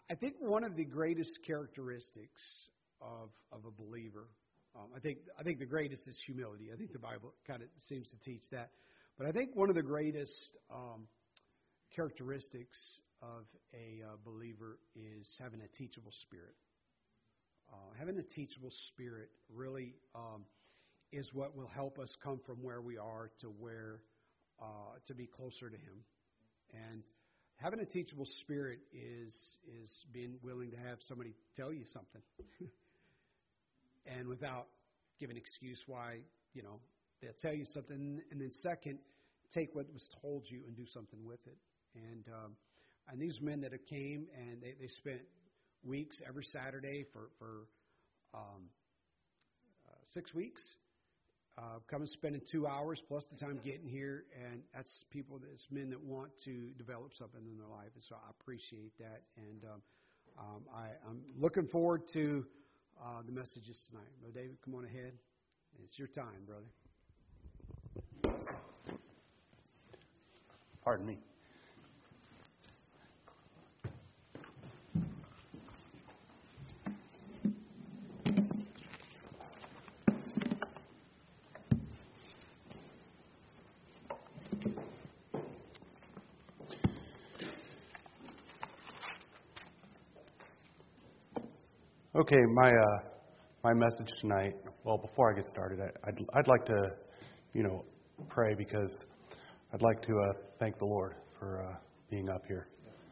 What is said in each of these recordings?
I think one of the greatest characteristics of a believer, I think the greatest is humility. I think the Bible kind of seems to teach that. But I think one of the greatest characteristics of a believer is having a teachable spirit. Having a teachable spirit really is what will help us come from where we are to where to be closer to Him. And having a teachable spirit is being willing to have somebody tell you something, and without giving excuse why they'll tell you something, and then second, take what was told you and do something with it. And these men that have came and they spent weeks every Saturday for 6 weeks, coming spending 2 hours plus the time getting here, and that's men that want to develop something in their life, and so I appreciate that, and I'm looking forward to the messages tonight. Brother David, come on ahead. It's your time, brother. Pardon me. Okay, my message tonight. Well, before I get started, I'd like to, pray, because I'd like to thank the Lord for being up here.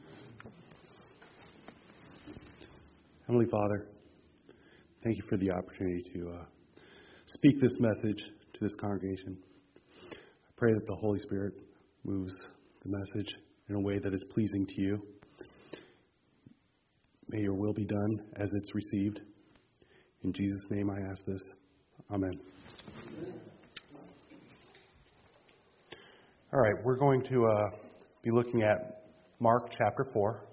Heavenly Father, thank you for the opportunity to speak this message to this congregation. I pray that the Holy Spirit moves the message in a way that is pleasing to you. May your will be done as it's received. In Jesus' name I ask this. Amen. All right, we're going to be looking at Mark chapter 4.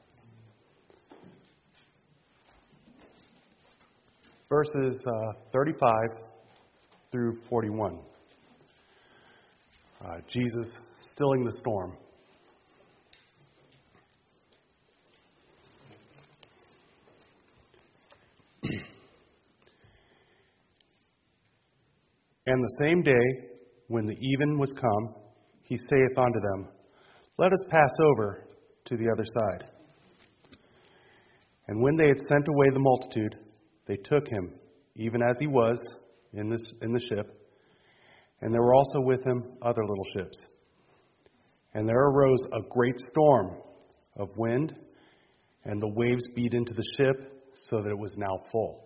Verses 35 through 41. Jesus stilling the storm. And the same day, when the even was come, he saith unto them, Let us pass over to the other side. And when they had sent away the multitude, they took him, even as he was, in the ship. And there were also with him other little ships. And there arose a great storm of wind, and the waves beat into the ship, so that it was now full.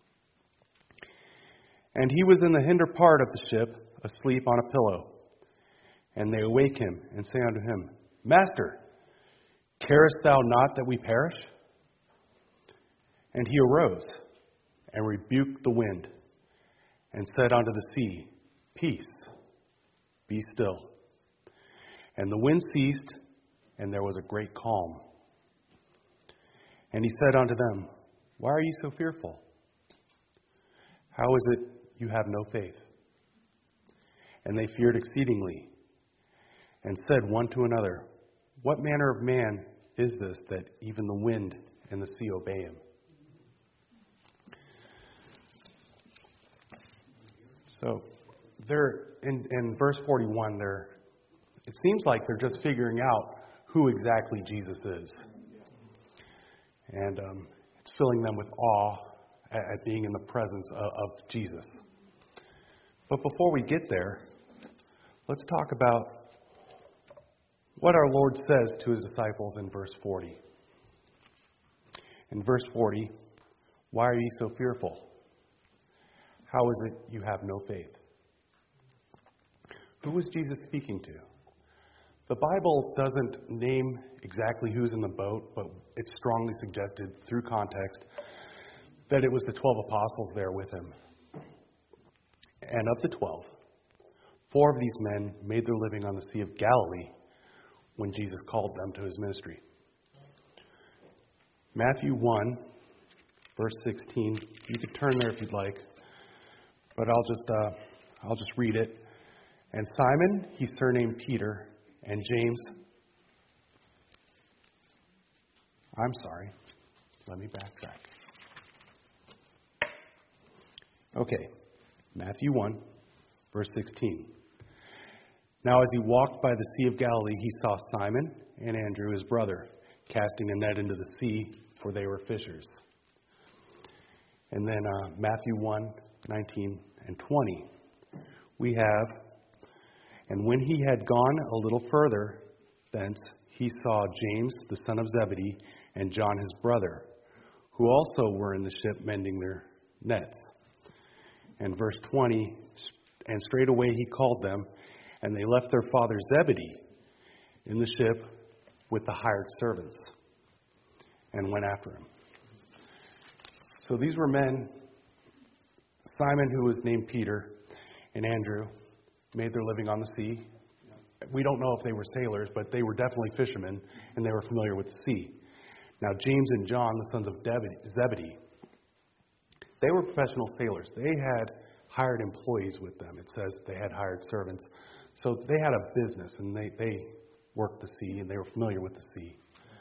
And he was in the hinder part of the ship, asleep on a pillow. And they awake him, and say unto him, Master, carest thou not that we perish? And he arose, and rebuked the wind, and said unto the sea, Peace, be still. And the wind ceased, and there was a great calm. And he said unto them, Why are ye so fearful? How is it you have no faith? And they feared exceedingly, and said one to another, What manner of man is this, that even the wind and the sea obey him? So, there in verse 41, it seems like they're just figuring out who exactly Jesus is. And it's filling them with awe at being in the presence of Jesus. But before we get there, let's talk about what our Lord says to his disciples in verse 40. In verse 40, Why are ye so fearful? How is it you have no faith? Who was Jesus speaking to? The Bible doesn't name exactly who's in the boat, but it's strongly suggested through context that it was the 12 apostles there with him. And of the 12, 4 of these men made their living on the Sea of Galilee when Jesus called them to his ministry. Matthew 1, verse 16. You could turn there if you'd like, but I'll just read it. And Simon, he surnamed Peter, and James, I'm sorry. Let me backtrack. Okay, Matthew 1, verse 16. Now as he walked by the Sea of Galilee, he saw Simon and Andrew, his brother, casting a net into the sea, for they were fishers. And then Matthew 1, 19 and 20. We have, and when he had gone a little further thence, he saw James, the son of Zebedee, and John his brother, who also were in the ship mending their nets. And verse 20, and straightway he called them, and they left their father Zebedee in the ship with the hired servants, and went after him. So these were men, Simon, who was named Peter, and Andrew, made their living on the sea. We don't know if they were sailors, but they were definitely fishermen, and they were familiar with the sea. Now, James and John, the sons of Zebedee, they were professional sailors. They had hired employees with them. It says they had hired servants. So they had a business, and they worked the sea, and they were familiar with the sea.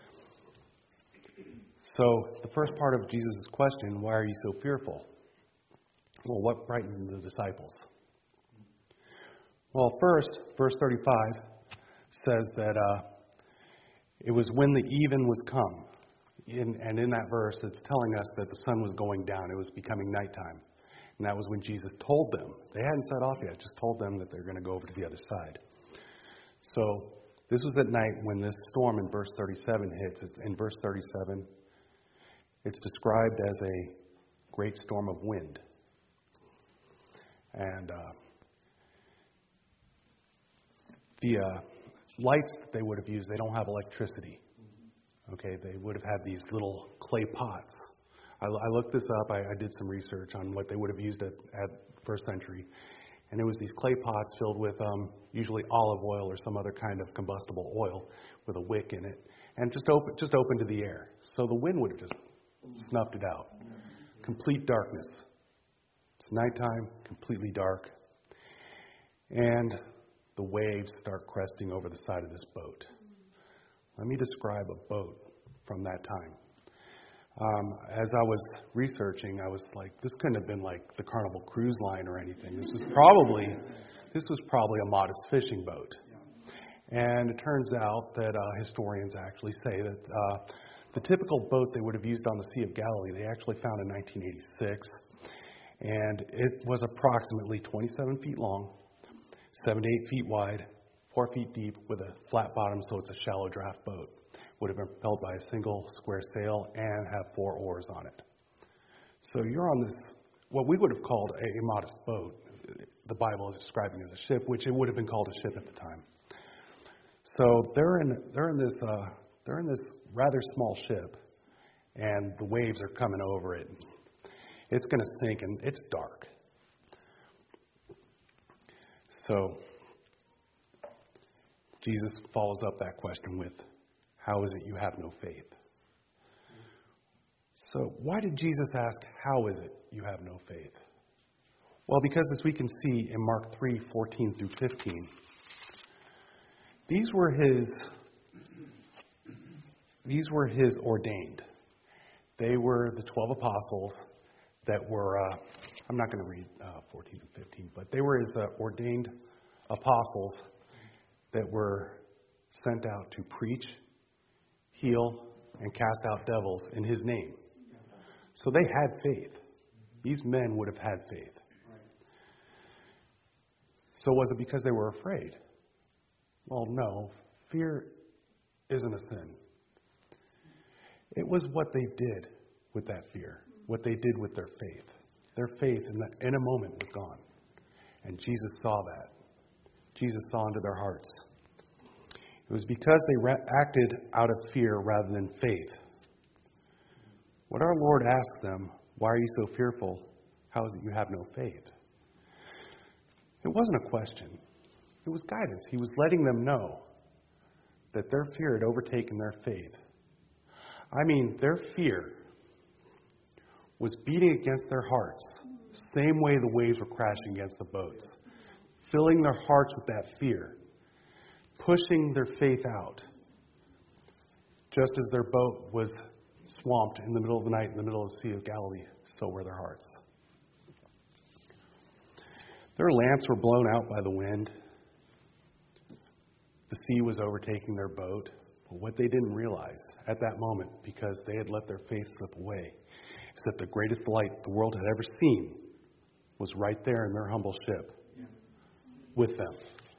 So the first part of Jesus' question, why are you so fearful? Well, what frightened the disciples? Well, first, verse 35 says that it was when the even was come. And in that verse, it's telling us that the sun was going down. It was becoming nighttime. And that was when Jesus told them. They hadn't set off yet, just told them that they're going to go over to the other side. So this was at night when this storm in verse 37 hits. In verse 37, it's described as a great storm of wind. And the lights that they would have used, they don't have electricity. Okay, they would have had these little clay pots. I looked this up. I did some research on what they would have used at first century. And it was these clay pots filled with usually olive oil or some other kind of combustible oil with a wick in it. And just open to the air. So the wind would have just snuffed it out. Complete darkness. It's nighttime, completely dark. And the waves start cresting over the side of this boat. Let me describe a boat from that time. As I was researching, I was like, this couldn't have been like the Carnival Cruise Line or anything. This was probably a modest fishing boat. And it turns out that historians actually say that the typical boat they would have used on the Sea of Galilee, they actually found in 1986. And it was approximately 27 feet long, 7 to 8 feet wide, 4 feet deep, with a flat bottom, so it's a shallow draft boat. Would have been propelled by a single square sail and have 4 oars on it. So you're on this, what we would have called a modest boat. The Bible is describing as a ship, which it would have been called a ship at the time. So they're in this rather small ship, and the waves are coming over it. It's going to sink, and it's dark. So Jesus follows up that question with, how is it you have no faith? So why did Jesus ask, how is it you have no faith? Well, because as we can see in Mark 3:14 through 15, these were his ordained. They were the 12 apostles that were, I'm not going to read 14 and 15, but they were his ordained apostles that were sent out to preach, heal, and cast out devils in his name. So they had faith. These men would have had faith. So was it because they were afraid? Well, no. Fear isn't a sin. It was what they did with that fear, what they did with their faith. Their faith in a moment was gone. And Jesus saw that. Jesus saw into their hearts. It was because they acted out of fear rather than faith. What our Lord asked them, why are you so fearful? How is it you have no faith? It wasn't a question. It was guidance. He was letting them know that their fear had overtaken their faith. I mean, their fear was beating against their hearts, same way the waves were crashing against the boats, filling their hearts with that fear, pushing their faith out, just as their boat was swamped in the middle of the night in the middle of the Sea of Galilee, so were their hearts. Their lamps were blown out by the wind. The sea was overtaking their boat. But what they didn't realize at that moment, because they had let their faith slip away, is that the greatest light the world had ever seen was right there in their humble ship with them.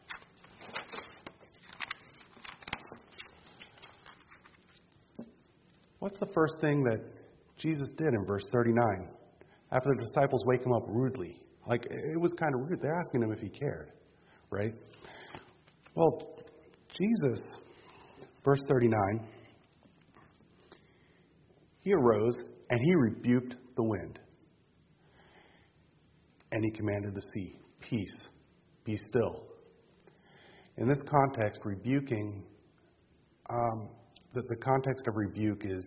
What's the first thing that Jesus did in verse 39? After the disciples wake him up rudely. Like, it was kind of rude. They're asking him if he cared, right? Well, Jesus, verse 39, he arose and he rebuked the wind. And he commanded the sea, peace, be still. In this context, rebuking, the context of rebuke is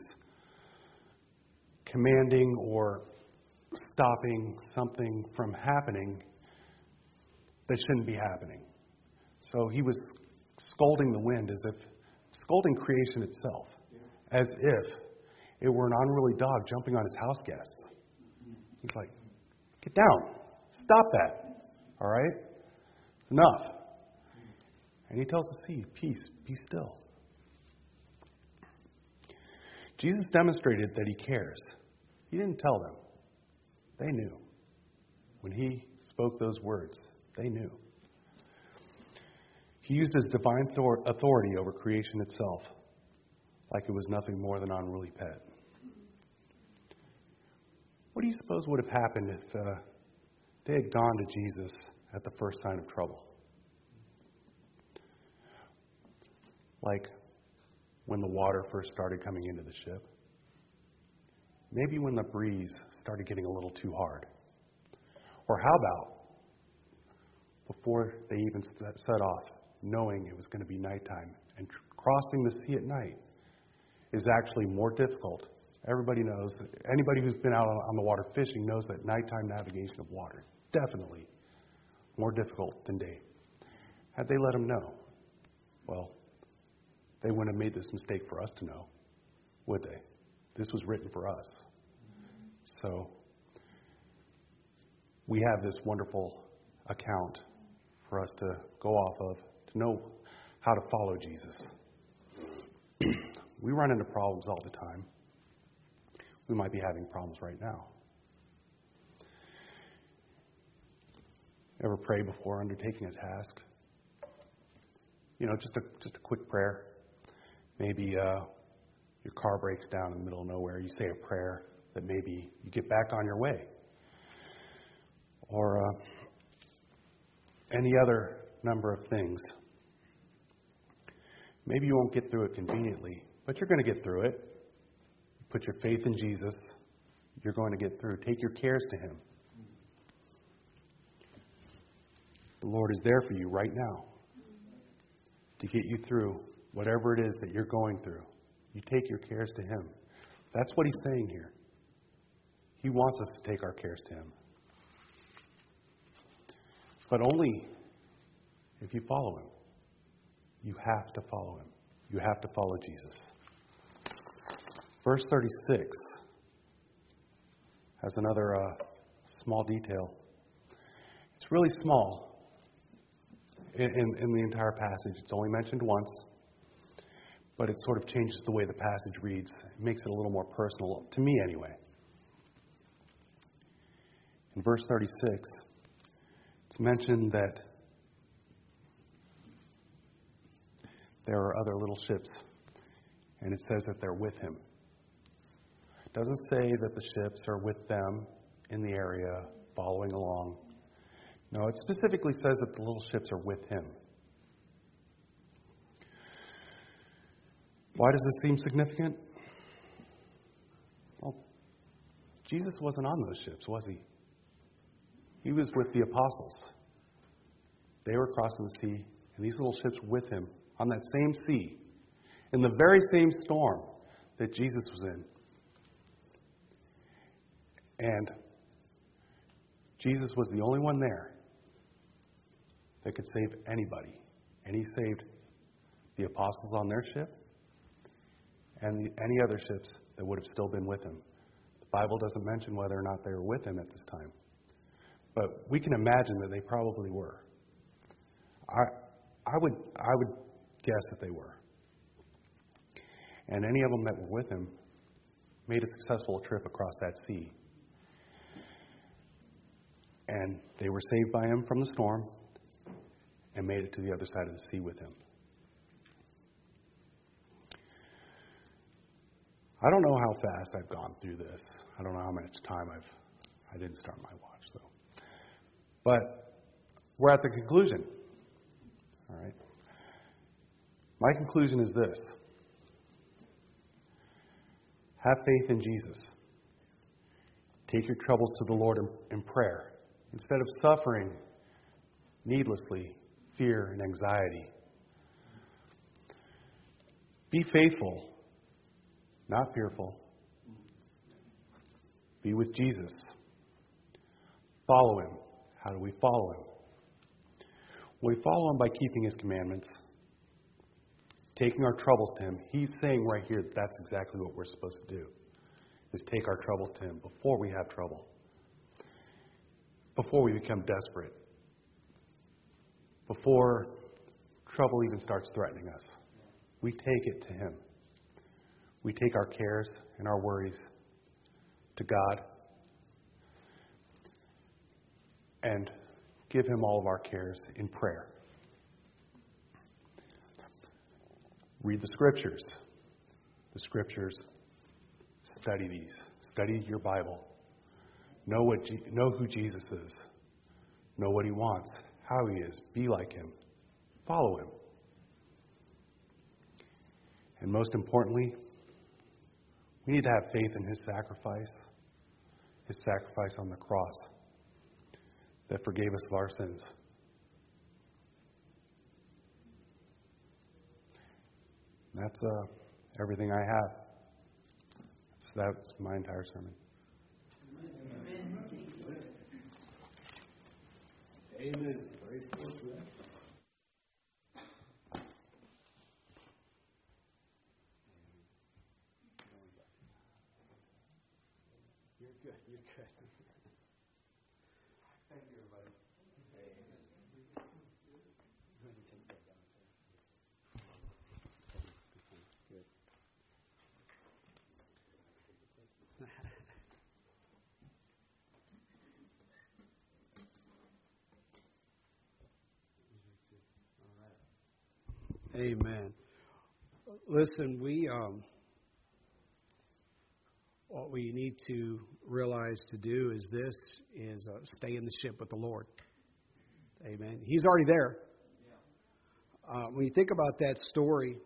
commanding or stopping something from happening that shouldn't be happening. So he was scolding the wind scolding creation itself, as if it were an unruly dog jumping on his house guests. He's like, get down, stop that, all right? Enough. And he tells the sea, peace, be still. Jesus demonstrated that he cares. He didn't tell them. They knew. When he spoke those words, they knew. He used his divine authority over creation itself, like it was nothing more than an unruly pet. What do you suppose would have happened if they had gone to Jesus at the first sign of trouble? Like when the water first started coming into the ship. Maybe when the breeze started getting a little too hard. Or how about before they even set off, knowing it was going to be nighttime, and crossing the sea at night is actually more difficult. Everybody knows, anybody who's been out on the water fishing knows that nighttime navigation of water is definitely more difficult than day. Had they let them know, well, they wouldn't have made this mistake for us to know, would they? This was written for us. So we have this wonderful account for us to go off of, to know how to follow Jesus. We run into problems all the time. We might be having problems right now. Ever pray before undertaking a task? You know, just a quick prayer. Maybe your car breaks down in the middle of nowhere. You say a prayer that maybe you get back on your way. Or any other number of things. Maybe you won't get through it conveniently, but you're going to get through it. Put your faith in Jesus. You're going to get through. Take your cares to Him. The Lord is there for you right now to get you through whatever it is that you're going through. You take your cares to Him. That's what He's saying here. He wants us to take our cares to Him. But only if you follow Him. You have to follow Him. You have to follow Jesus. Verse 36 has another small detail. It's really small in the entire passage. It's only mentioned once, but it sort of changes the way the passage reads. It makes it a little more personal, to me anyway. In verse 36, it's mentioned that there are other little ships, and it says that they're with Him. It doesn't say that the ships are with them in the area, following along. No, it specifically says that the little ships are with Him. Why does this seem significant? Well, Jesus wasn't on those ships, was He? He was with the apostles. They were crossing the sea, and these little ships with Him on that same sea, in the very same storm that Jesus was in. And Jesus was the only one there that could save anybody. And He saved the apostles on their ship, and any other ships that would have still been with him. The Bible doesn't mention whether or not they were with him at this time. But we can imagine that they probably were. I would guess that they were. And any of them that were with him made a successful trip across that sea. And they were saved by him from the storm and made it to the other side of the sea with him. I don't know how fast I've gone through this. I don't know how much time I didn't start my watch, though. But we're at the conclusion. All right. My conclusion is this. Have faith in Jesus. Take your troubles to the Lord in prayer. Instead of suffering needlessly, fear and anxiety. Be faithful, not fearful. Be with Jesus. Follow him. How do we follow him? We follow him by keeping his commandments, taking our troubles to him. He's saying right here that that's exactly what we're supposed to do, is take our troubles to him before we have trouble, before we become desperate, before trouble even starts threatening us. We take it to him. We take our cares and our worries to God and give him all of our cares in prayer. Read the Scriptures. The Scriptures, study these. Study your Bible. Know who Jesus is. Know what he wants, how he is. Be like him. Follow him. And most importantly, we need to have faith in his sacrifice on the cross that forgave us of our sins. That's everything I have. That's my entire sermon. Amen. Praise the Lord for that. You're good. You're good. Thank you, everybody. Good. Amen. Listen, what we need to realize to do is stay in the ship with the Lord. Amen. He's already there. When you think about that story,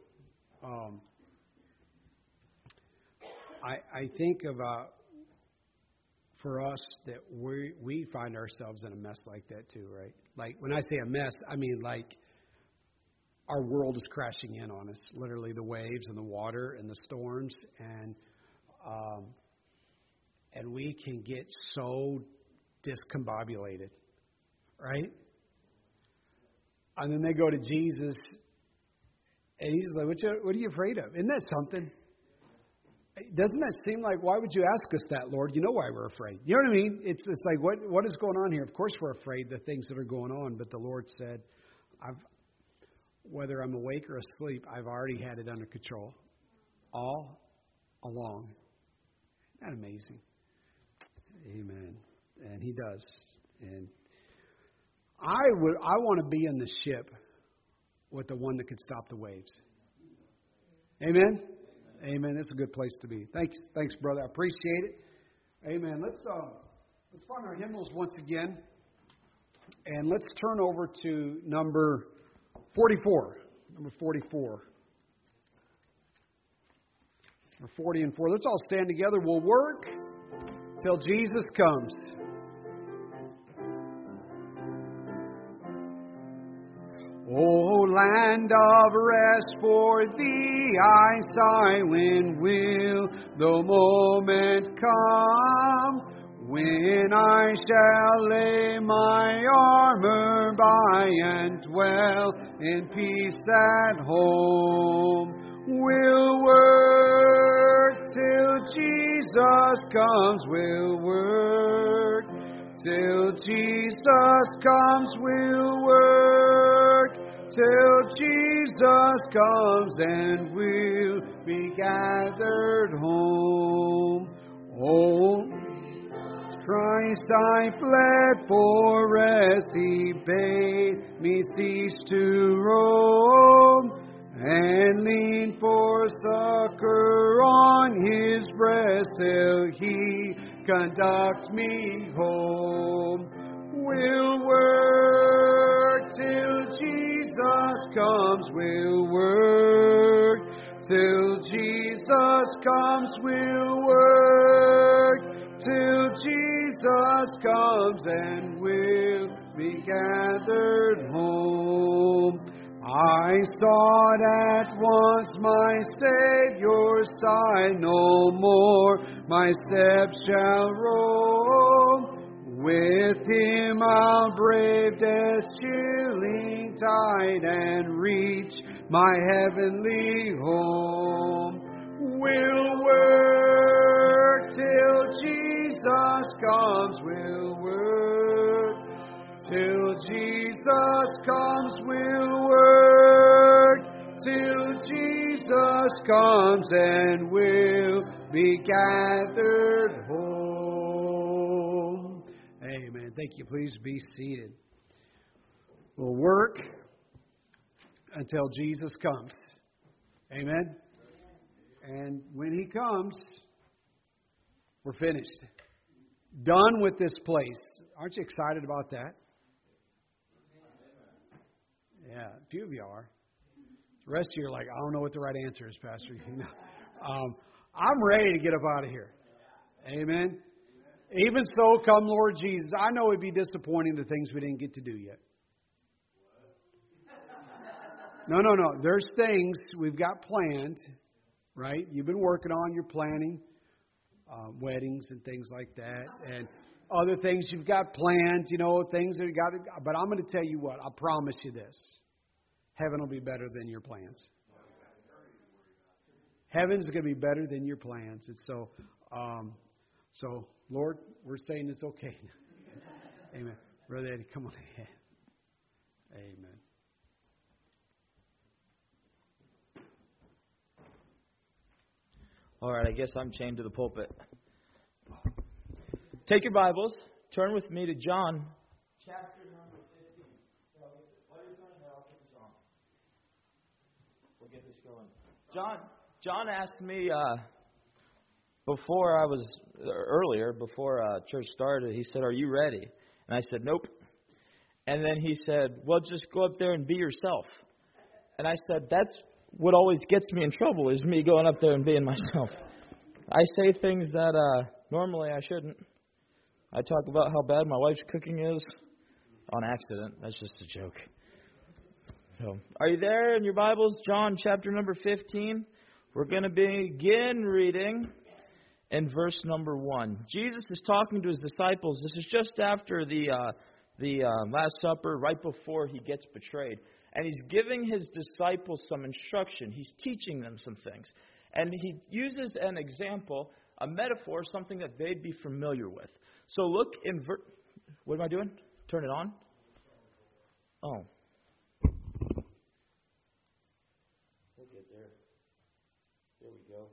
I think about for us that we find ourselves in a mess like that too, right? Like when I say a mess, I mean like our world is crashing in on us. Literally the waves and the water and the storms and we can get so discombobulated, right? And then they go to Jesus, and he's like, what are you afraid of? Isn't that something? Doesn't that seem like, why would you ask us that, Lord? You know why we're afraid. You know what I mean? It's like, what is going on here? Of course we're afraid the things that are going on, but the Lord said, whether I'm awake or asleep, I've already had it under control all along. Isn't that amazing? Amen. And he does. And I want to be in the ship with the one that could stop the waves. Amen? Amen. It's a good place to be. Thanks, brother. I appreciate it. Amen. Let's find our hymnals once again. And let's turn over to number 44. Number 44. Number 40 and 4. Let's all stand together. We'll work till Jesus comes. O land of rest, for thee I sigh. When will the moment come when I shall lay my armor by and dwell in peace at home? We'll work till Jesus comes. We'll work till Jesus comes. We'll work till Jesus comes, and we'll be gathered home. Oh, Christ I fled for rest. He bade me cease to roam, and lean for succor on His breast till He conduct me home. We'll work till Jesus comes. We'll work till Jesus comes. We'll work till Jesus comes, and we'll be gathered home. I sought at once my Savior's side, no more my steps shall roam. With Him I'll brave death's chilling tide and reach my heavenly home. We'll work till Jesus comes. We'll work till Jesus comes. We'll work till Jesus comes, and we'll be gathered home. Amen. Thank you. Please be seated. We'll work until Jesus comes. Amen. And when He comes, we're finished. Done with this place. Aren't you excited about that? Yeah, a few of you are. The rest of you are like, I don't know what the right answer is, Pastor. I'm ready to get up out of here. Amen. Even so, come Lord Jesus. I know it'd be disappointing the things we didn't get to do yet. No. There's things we've got planned, right? You've been working on, you're planning weddings and things like that, and other things you've got planned, things that you got to. But I'm going to tell you what, I promise you this. Heaven will be better than your plans. Heaven's going to be better than your plans. And so, Lord, we're saying it's okay. Amen. Brother Eddie, come on ahead. Amen. All right, I guess I'm chained to the pulpit. Take your Bibles. Turn with me to John, chapter number 15. While you're turning there, I'll put this on. We'll get this going. John asked me before church started, he said, "Are you ready?" And I said, "Nope." And then he said, "Well, just go up there and be yourself." And I said, "That's what always gets me in trouble, is me going up there and being myself." I say things that normally I shouldn't. I talk about how bad my wife's cooking is on accident. That's just a joke. So, are you there in your Bibles? John chapter number 15. We're going to begin reading in verse number 1. Jesus is talking to His disciples. This is just after the Last Supper, right before He gets betrayed. And He's giving His disciples some instruction. He's teaching them some things. And He uses an example, a metaphor, something that they'd be familiar with. So look in what am I doing? Turn it on? Oh. We'll get there. There we go.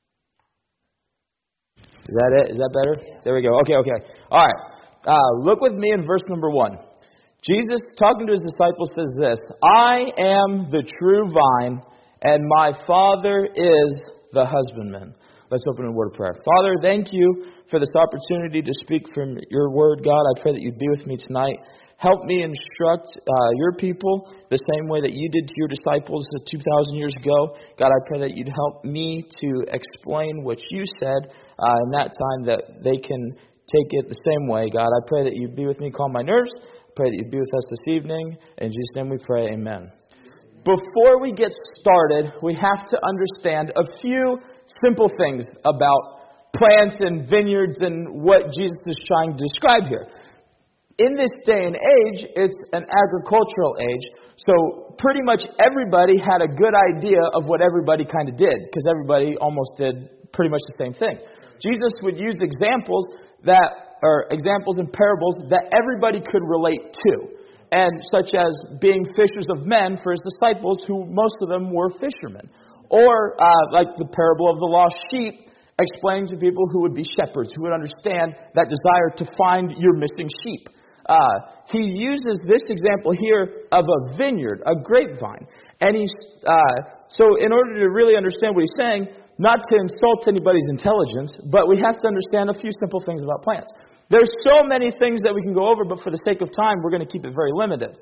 Is that it? Is that better? Yeah. There we go. Okay. All right. Look with me in verse number 1. Jesus, talking to His disciples, says this: "I am the true vine, and my Father is the husbandman." Let's open in a word of prayer. Father, thank You for this opportunity to speak from Your word, God. I pray that You'd be with me tonight. Help me instruct Your people the same way that You did to Your disciples 2,000 years ago. God, I pray that You'd help me to explain what You said in that time, that they can take it the same way. God, I pray that You'd be with me, calm my nerves. Pray that You'd be with us this evening. In Jesus' name we pray, amen. Before we get started, we have to understand a few simple things about plants and vineyards and what Jesus is trying to describe here. In this day and age, it's an agricultural age, so pretty much everybody had a good idea of what everybody kind of did, because everybody almost did pretty much the same thing. Jesus would use examples and parables that everybody could relate to, and such as being fishers of men for his disciples, who most of them were fishermen, or like the parable of the lost sheep, explaining to people who would be shepherds, who would understand that desire to find your missing sheep. He uses this example here of a vineyard, a grapevine. And so in order to really understand what he's saying, not to insult anybody's intelligence, but we have to understand a few simple things about plants. There's so many things that we can go over, but for the sake of time, we're going to keep it very limited.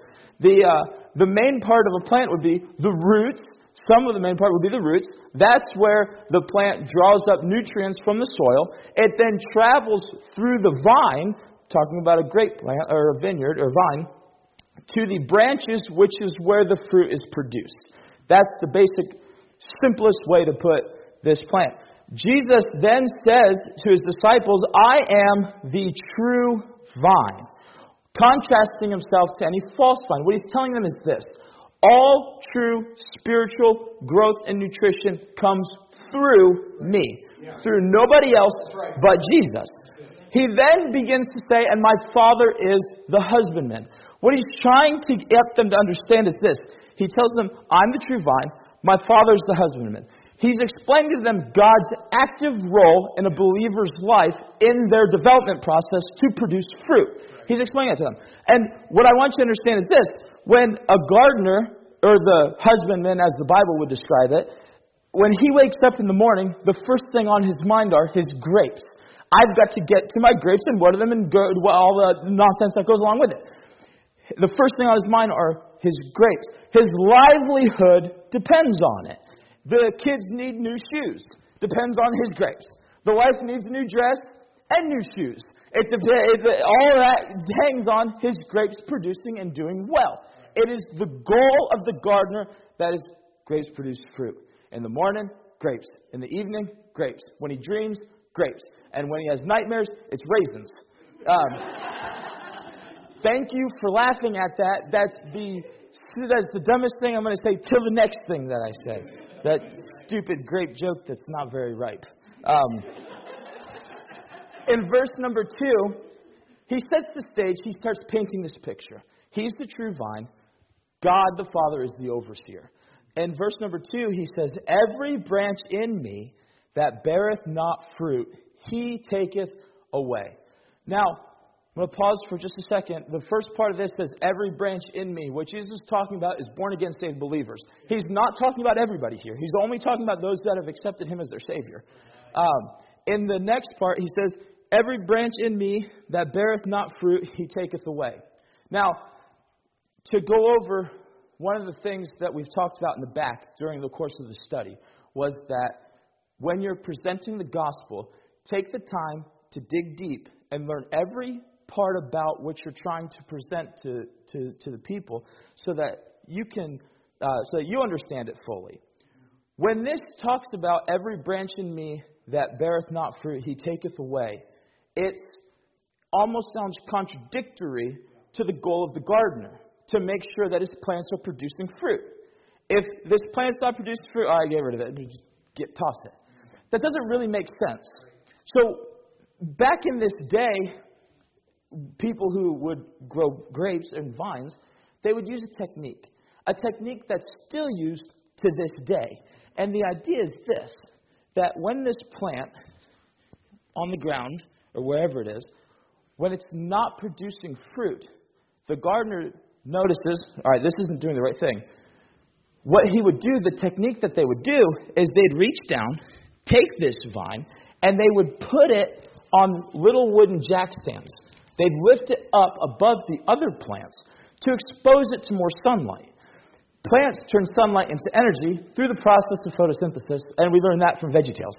The main part of a plant would be the roots. Some of the main part would be the roots. That's where the plant draws up nutrients from the soil. It then travels through the vine, talking about a grape plant or a vineyard or vine, to the branches, which is where the fruit is produced. That's the basic, simplest way to put this plant. Jesus then says to his disciples, I am the true vine, contrasting himself to any false vine. What he's telling them is this: all true spiritual growth and nutrition comes through me, through nobody else but Jesus. He then begins to say, and my Father is the husbandman. What he's trying to get them to understand is this. He tells them, I'm the true vine, my Father is the husbandman. He's explaining to them God's active role in a believer's life in their development process to produce fruit. He's explaining that to them. And what I want you to understand is this. When a gardener, or the husbandman as the Bible would describe it, when he wakes up in the morning, the first thing on his mind are his grapes. I've got to get to my grapes and water them and all the nonsense that goes along with it. The first thing on his mind are his grapes. His livelihood depends on it. The kids need new shoes. Depends on his grapes. The wife needs a new dress and new shoes. All that hangs on his grapes producing and doing well. It is the goal of the gardener that is grapes produce fruit. In the morning, grapes. In the evening, grapes. When he dreams, grapes. And when he has nightmares, it's raisins. Thank you for laughing at that. That's the dumbest thing I'm going to say till the next thing that I say. That stupid grape joke that's not very ripe. In verse number 2, he sets the stage. He starts painting this picture. He's the true vine. God the Father is the overseer. In verse number 2, he says, every branch in me that beareth not fruit, he taketh away. Now, I'm going to pause for just a second. The first part of this says, every branch in me. What Jesus is talking about is born-again saved believers. He's not talking about everybody here. He's only talking about those that have accepted him as their Savior. In the next part, he says, every branch in me that beareth not fruit, he taketh away. Now, to go over one of the things that we've talked about in the back during the course of the study was that when you're presenting the gospel, take the time to dig deep and learn every part about what you're trying to present to the people so that you can so that you understand it fully. When this talks about every branch in me that beareth not fruit, he taketh away, it almost sounds contradictory to the goal of the gardener, to make sure that his plants are producing fruit. If this plant's not producing fruit, I get rid of it. Just toss it. That doesn't really make sense. So back in this day, people who would grow grapes and vines, they would use a technique that's still used to this day. And the idea is this, that when this plant on the ground, or wherever it is, when it's not producing fruit, the gardener notices, all right, this isn't doing the right thing. What he would do, the technique that they would do, is they'd reach down, take this vine, and they would put it on little wooden jack stands. They'd lift it up above the other plants to expose it to more sunlight. Plants turn sunlight into energy through the process of photosynthesis, and we learned that from VeggieTales.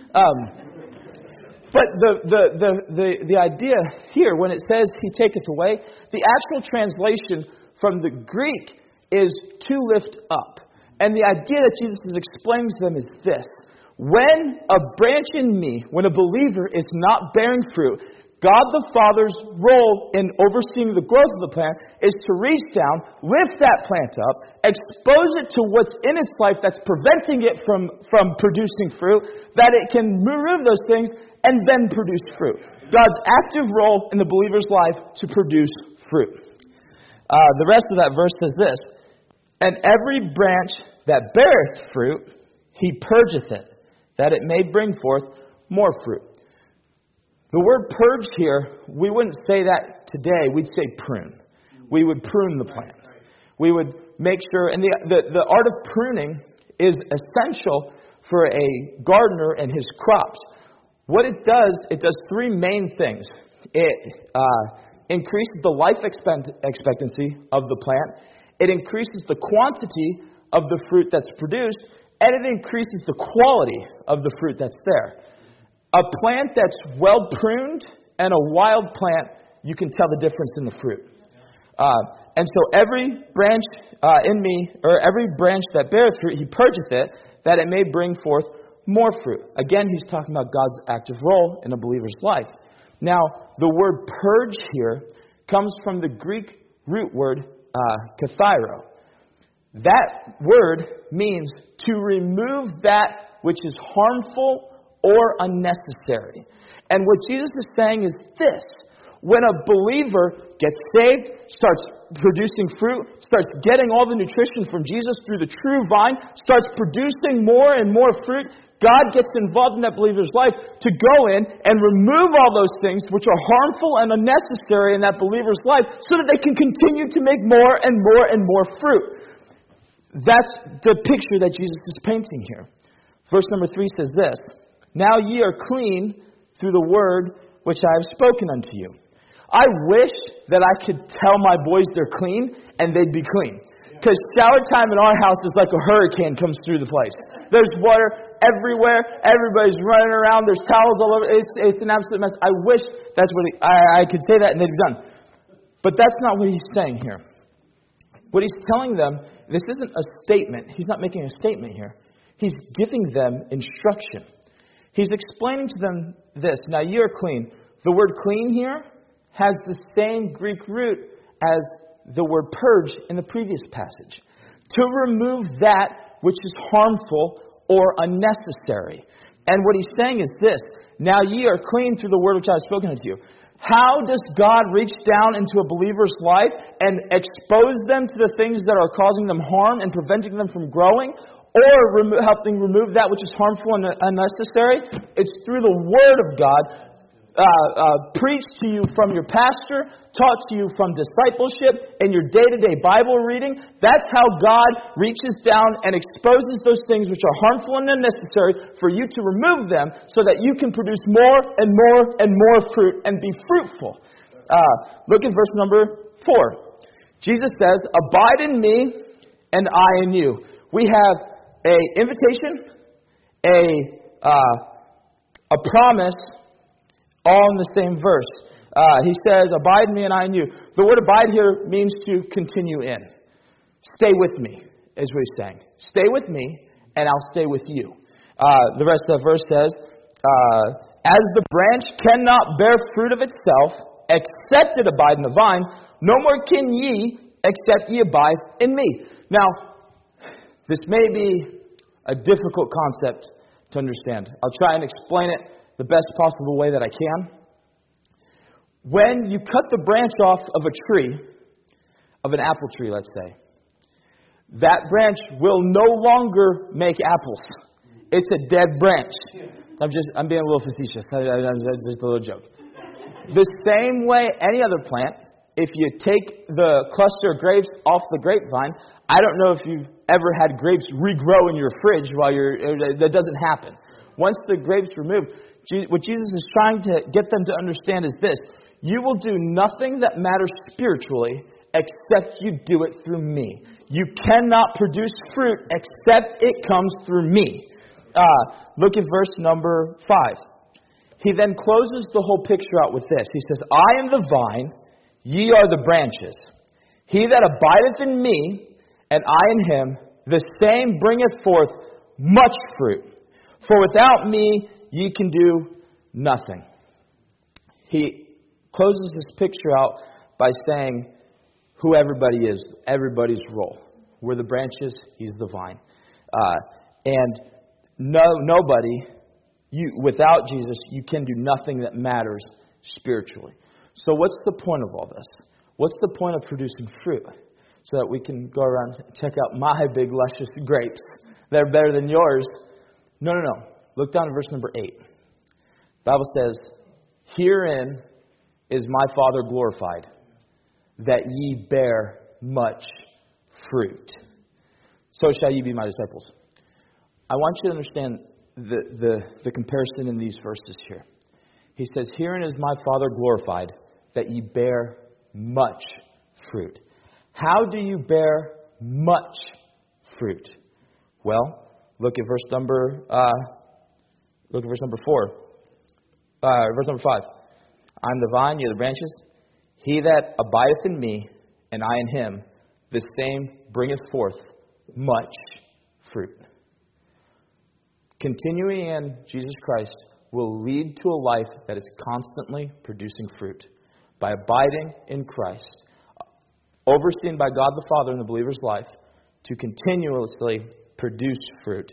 But the idea here, when it says he taketh away, the actual translation from the Greek is to lift up. And the idea that Jesus is explaining to them is this. When a branch in me, when a believer is not bearing fruit, God the Father's role in overseeing the growth of the plant is to reach down, lift that plant up, expose it to what's in its life that's preventing it from producing fruit, that it can remove those things and then produce fruit. God's active role in the believer's life to produce fruit. The rest of that verse says this, "And every branch that beareth fruit, he purgeth it, that it may bring forth more fruit." The word purge here, we wouldn't say that today. We'd say prune. We would prune the plant. We would make sure, and the art of pruning is essential for a gardener and his crops. What it does three main things. It increases the life expectancy of the plant. It increases the quantity of the fruit that's produced, and it increases the quality of the fruit that's there. A plant that's well pruned and a wild plant, you can tell the difference in the fruit. And so every branch in me, or every branch that beareth fruit, he purgeth it, that it may bring forth more fruit. Again, he's talking about God's active role in a believer's life. Now, the word purge here comes from the Greek root word kathairo. That word means to remove that which is harmful or unnecessary. And what Jesus is saying is this: when a believer gets saved, starts producing fruit, starts getting all the nutrition from Jesus through the true vine, starts producing more and more fruit, God gets involved in that believer's life to go in and remove all those things which are harmful and unnecessary in that believer's life so that they can continue to make more and more and more fruit. That's the picture that Jesus is painting here. Verse number 3 says this: "Now ye are clean through the word which I have spoken unto you." I wish that I could tell my boys they're clean and they'd be clean. Because shower time in our house is like a hurricane comes through the place. There's water everywhere. Everybody's running around. There's towels all over. It's an absolute mess. I wish that's what I could say that and they'd be done. But that's not what he's saying here. What he's telling them, this isn't a statement. He's not making a statement here. He's giving them instruction. He's explaining to them this: "Now ye are clean." The word clean here has the same Greek root as the word purge in the previous passage. To remove that which is harmful or unnecessary. And what he's saying is this: "Now ye are clean through the word which I have spoken unto you." How does God reach down into a believer's life and expose them to the things that are causing them harm and preventing them from growing? Or helping remove that which is harmful and unnecessary? It's through the Word of God, preached to you from your pastor, taught to you from discipleship, and your day-to-day Bible reading. That's how God reaches down and exposes those things which are harmful and unnecessary for you to remove them so that you can produce more and more and more fruit and be fruitful. Look at verse number 4. Jesus says, "Abide in me and I in you." We have an invitation, a promise, all in the same verse. He says, "Abide in me and I in you." The word abide here means to continue in. Stay with me, is what he's saying. Stay with me, and I'll stay with you. The rest of the verse says, "As the branch cannot bear fruit of itself, except it abide in the vine, no more can ye, except ye abide in me." Now, this may be a difficult concept to understand. I'll try and explain it the best possible way that I can. When you cut the branch off of a tree, of an apple tree, let's say, that branch will no longer make apples. It's a dead branch. I'm being a little facetious. That's just a little joke. The same way any other plant, if you take the cluster of grapes off the grapevine, I don't know if you've ever had grapes regrow in your fridge that doesn't happen. Once the grapes removed, what Jesus is trying to get them to understand is this: you will do nothing that matters spiritually except you do it through me. You cannot produce fruit except it comes through me. Look at verse number 5. He then closes the whole picture out with this. He says, "I am the vine, ye are the branches. He that abideth in me, and I in him, the same bringeth forth much fruit. For without me ye can do nothing." He closes this picture out by saying who everybody is, everybody's role. We're the branches, He's the vine. And nobody, without Jesus, you can do nothing that matters spiritually. So what's the point of all this? What's the point of producing fruit? So that we can go around and check out my big luscious grapes. They're better than yours. No. Look down at verse number 8. The Bible says, herein is my Father glorified, that ye bear much fruit. So shall ye be my disciples. I want you to understand the comparison in these verses here. He says, herein is my Father glorified, that ye bear much fruit. How do you bear much fruit? Well, look at verse number 4. Verse number 5. I'm the vine, ye are the branches. He that abideth in me, and I in him, the same bringeth forth much fruit. Continuing in Jesus Christ will lead to a life that is constantly producing fruit. By abiding in Christ, overseen by God the Father in the believer's life, to continuously produce fruit.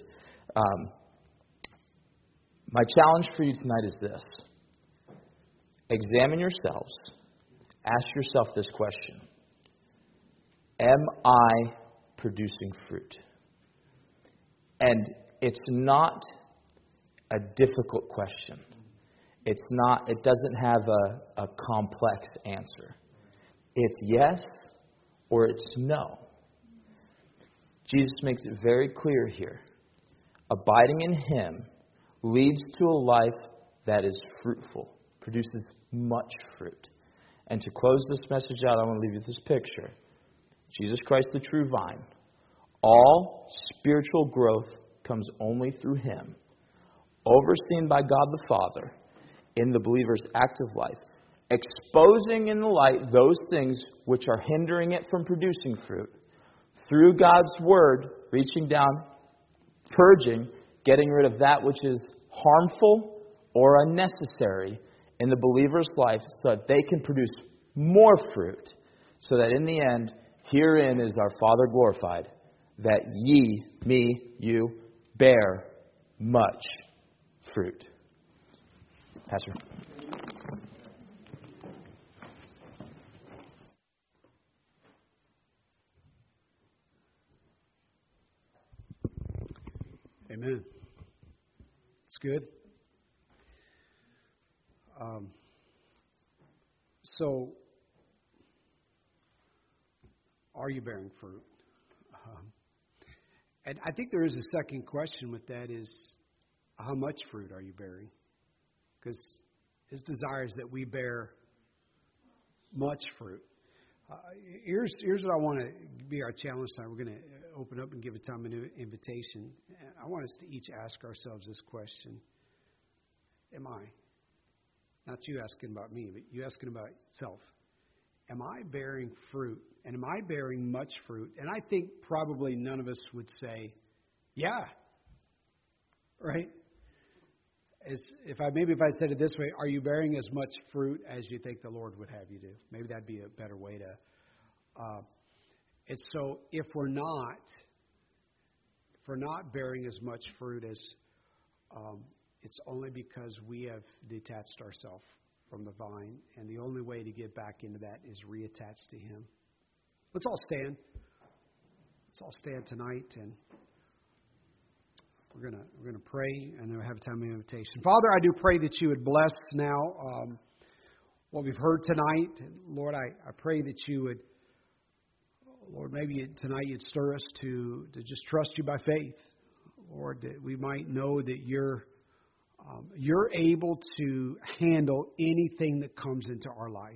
My challenge for you tonight is this. Examine yourselves. Ask yourself this question. Am I producing fruit? And it's not a difficult question. It doesn't have a complex answer. It's yes or it's no. Jesus makes it very clear here. Abiding in Him leads to a life that is fruitful, produces much fruit. And to close this message out, I want to leave you with this picture. Jesus Christ, the true vine. All spiritual growth comes only through Him, overseen by God the Father in the believer's active life, exposing in the light those things which are hindering it from producing fruit, through God's Word, reaching down, purging, getting rid of that which is harmful or unnecessary in the believer's life so that they can produce more fruit, so that in the end, herein is our Father glorified, that ye, me, you, bear much fruit. Pastor. Amen. It's good. So, are you bearing fruit? And I think there is a second question with that is, how much fruit are you bearing? Because His desire is that we bear much fruit. Here's what I want to be our challenge tonight. We're going to open up and give a time of invitation. I want us to each ask ourselves this question. Am I? Not you asking about me, but you asking about yourself. Am I bearing fruit? And am I bearing much fruit? And I think probably none of us would say, yeah. Right? If I said it this way, are you bearing as much fruit as you think the Lord would have you do? Maybe that'd be a better way to. And so if we're not bearing as much fruit as, it's only because we have detached ourselves from the vine, and the only way to get back into that is reattached to Him. Let's all stand. Let's all stand tonight, and we're gonna pray, and then we'll have a time of invitation. Father, I do pray that You would bless now what we've heard tonight. Lord, I pray that You would, Lord, maybe tonight You'd stir us to just trust You by faith. Lord, that we might know that You're able to handle anything that comes into our life.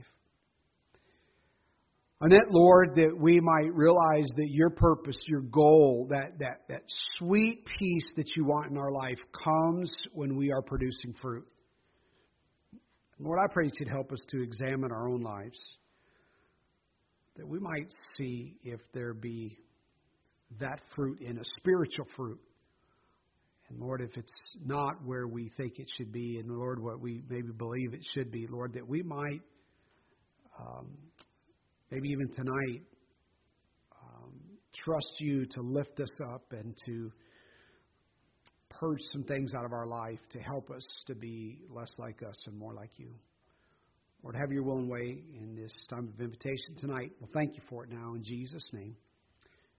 And that, Lord, that we might realize that Your purpose, Your goal, that sweet peace that You want in our life comes when we are producing fruit. Lord, I pray that You'd help us to examine our own lives, that we might see if there be that fruit in us, spiritual fruit. And Lord, if it's not where we think it should be, and Lord, what we maybe believe it should be, Lord, that we might maybe even tonight, trust you to lift us up and to purge some things out of our life to help us to be less like us and more like you. Lord, have your will and way in this time of invitation tonight. Well, thank you for it now in Jesus' name.